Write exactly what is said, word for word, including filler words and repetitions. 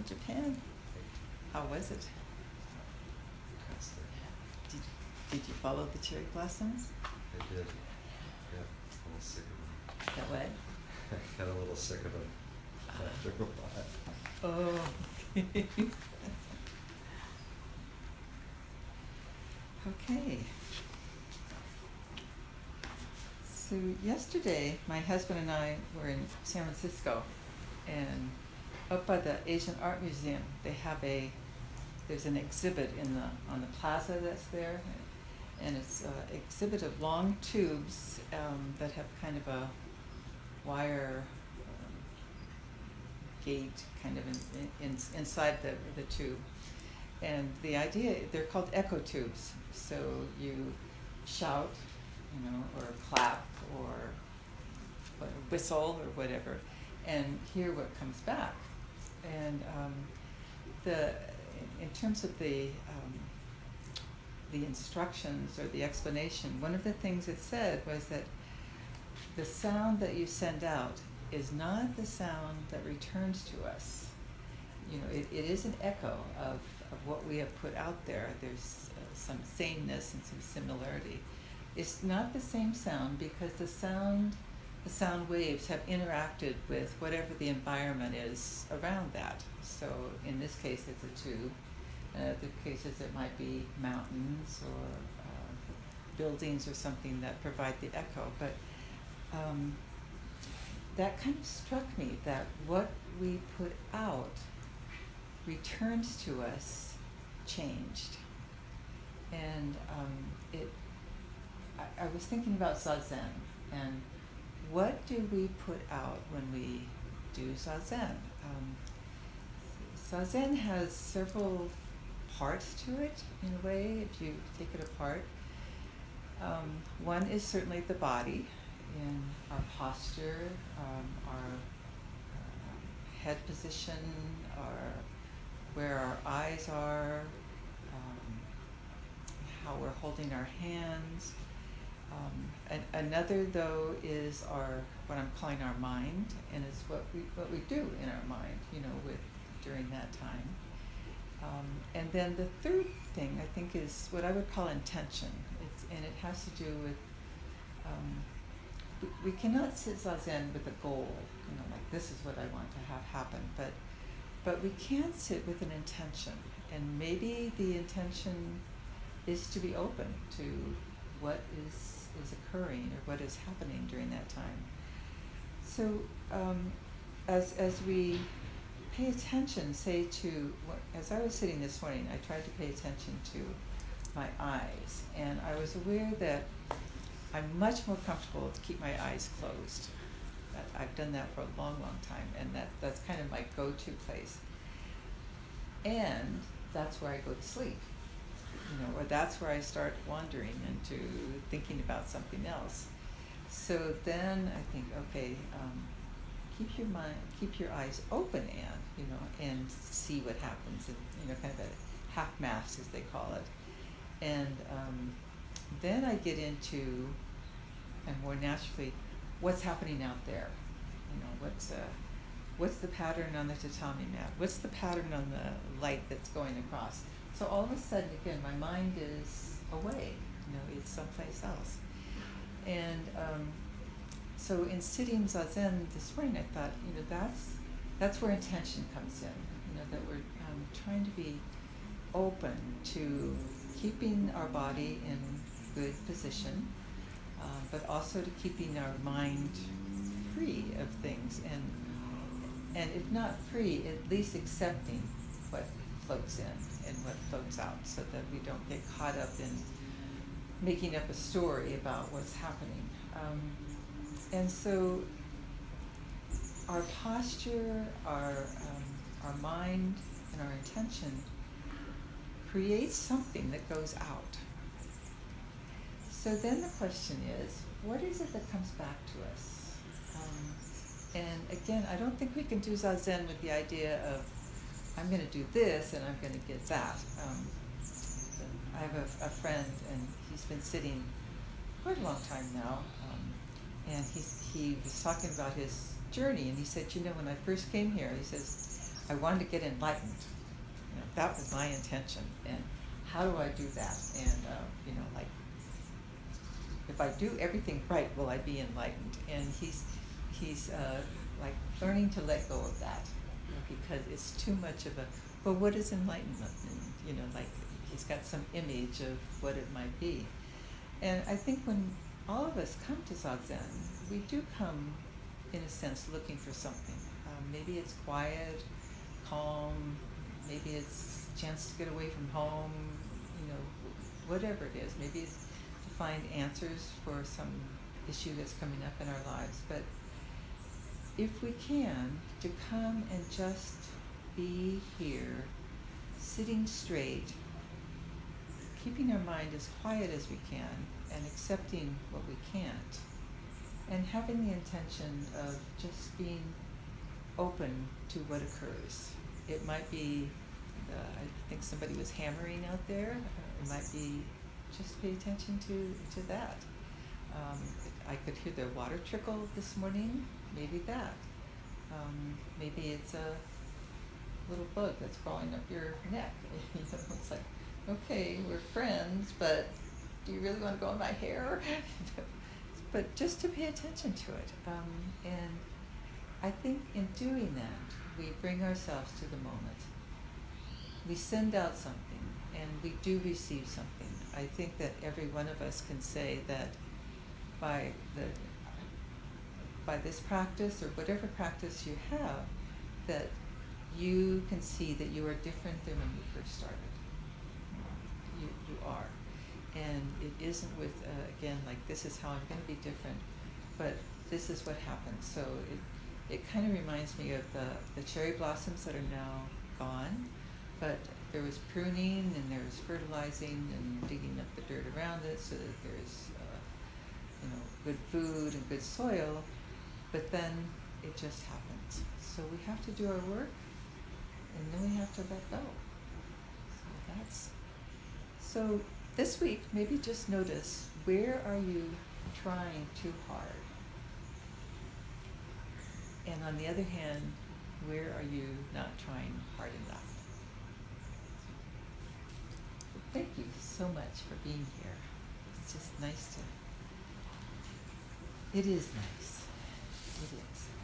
from Japan. How was it? Did, did you follow the cherry blossoms? I did. Got a little sick of them. That what? I got a little sick of them after a while. Oh. Okay. So yesterday, my husband and I were in San Francisco, and up by the Asian Art Museum, they have a, there's an exhibit in the, on the plaza that's there, and it's an exhibit of long tubes um, that have kind of a wire um, gate kind of in, in, inside the, the tube. And the idea, they're called echo tubes, so you shout, you know, or clap, or what, whistle, or whatever, and hear what comes back. And um, the, in terms of the um, the instructions or the explanation, one of the things it said was that the sound that you send out is not the sound that returns to us. You know, it, it is an echo of, of what we have put out there. There's uh, some sameness and some similarity. It's not the same sound because the sound, the sound waves have interacted with whatever the environment is around that. So in this case, it's a tube. In other cases, it might be mountains or uh, buildings or something that provide the echo. But um, that kind of struck me, that what we put out returns to us changed. And um, it, I, I was thinking about Zazen, and what do we put out when we do Zazen? Um, Zazen has several parts to it, in a way, if you take it apart. Um, one is certainly the body, in our posture, um, our uh, head position, our, where our eyes are, um, how we're holding our hands. Um, and another, though, is our, what I'm calling our mind, and it's what we what we do in our mind, you know, with during that time. Um, and then the third thing, I think, is what I would call intention. It's, and it has to do with, um, we, we cannot sit Zazen with a goal, you know, like this is what I want to have happen, but, but we can sit with an intention. And maybe the intention is to be open to what is, is occurring or what is happening during that time. So um, as, as we pay attention, say to, as I was sitting this morning, I tried to pay attention to my eyes, and I was aware that I'm much more comfortable to keep my eyes closed. That, I've done that for a long, long time, and that, that's kind of my go-to place. And that's where I go to sleep, you know, or that's where I start wandering into thinking about something else. So then I think, okay, um, keep your mind, keep your eyes open, Anne, you know, and see what happens, and, you know, kind of a half mast, as they call it. And um, then I get into, and more naturally, what's happening out there? You know, what's uh, what's the pattern on the tatami mat? What's the pattern on the light that's going across? So all of a sudden, again, my mind is away. You know, it's someplace else. And um, so in sitting Zazen this morning, I thought, you know, that's that's where intention comes in. You know, that we're um, trying to be open to keeping our body in good position, uh, but also to keeping our mind free of things, and and if not free, at least accepting what floats in and what floats out, so that we don't get caught up in making up a story about what's happening. Um, and so our posture, our um, our mind, and our intention creates something that goes out. So then the question is, what is it that comes back to us? Um, and again, I don't think we can do Zazen with the idea of, I'm going to do this and I'm going to get that. Um, I have a, a friend, and he's been sitting quite a long time now, um, and he's, he was talking about his journey, and he said, you know, when I first came here, he says, I wanted to get enlightened. You know, that was my intention. And how do I do that? And, uh, you know, like, if I do everything right, will I be enlightened? And he's, he's, uh, like learning to let go of that, because it's too much of a, well, what is enlightenment? And, you know, like, he's got some image of what it might be. And I think when all of us come to Zazen, we do come, in a sense, looking for something. Um, maybe it's quiet, calm, maybe it's a chance to get away from home, you know, whatever it is. Maybe it's to find answers for some issue that's coming up in our lives. But if we can, to come and just be here, sitting straight, keeping our mind as quiet as we can, and accepting what we can't, and having the intention of just being open to what occurs. It might be, uh, I think somebody was hammering out there. It might be just pay attention to, to that. Um, I could hear the water trickle this morning, maybe that. Um, maybe it's a little bug that's crawling up your neck. You know, it's like, okay, we're friends, but do you really want to go in my hair? But just to pay attention to it. Um, and I think in doing that, we bring ourselves to the moment. We send out something, and we do receive something. I think that every one of us can say that by the by this practice, or whatever practice you have, that you can see that you are different than when you first started. You, you are. And it isn't with, uh, again, like, this is how I'm going to be different, but this is what happens. So it, it kind of reminds me of the, the cherry blossoms that are now gone, but there was pruning, and there was fertilizing and digging up the dirt around it so that there's, uh, you know, good food and good soil, but then it just happens. So we have to do our work, and then we have to let go. So that's, so this week, maybe just notice, where are you trying too hard? And on the other hand, where are you not trying hard enough? Thank you so much for being here. It's just nice to, it is nice. It is.